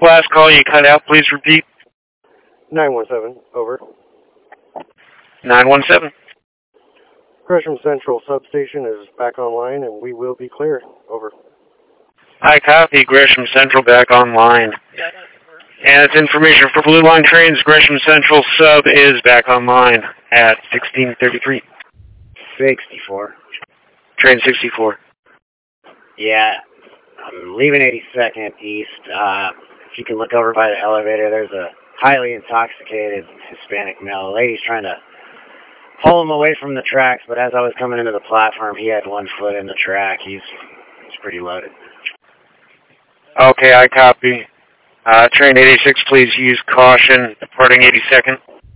Last call, you cut out. Please repeat. 917, over. 917. Gresham Central Substation is back online, and we will be clear. Over. I copy. Gresham Central back online. And it's information for Blue Line trains. Gresham Central Sub is back online at 1633. 64. Train 64. Yeah, I'm leaving 82nd East. If you can look over by the elevator, there's a highly intoxicated Hispanic male. The lady's trying to pull him away from the tracks, but as I was coming into the platform, he had one foot in the track. He's pretty loaded. Okay, I copy. Train 86, please use caution. Departing 82nd.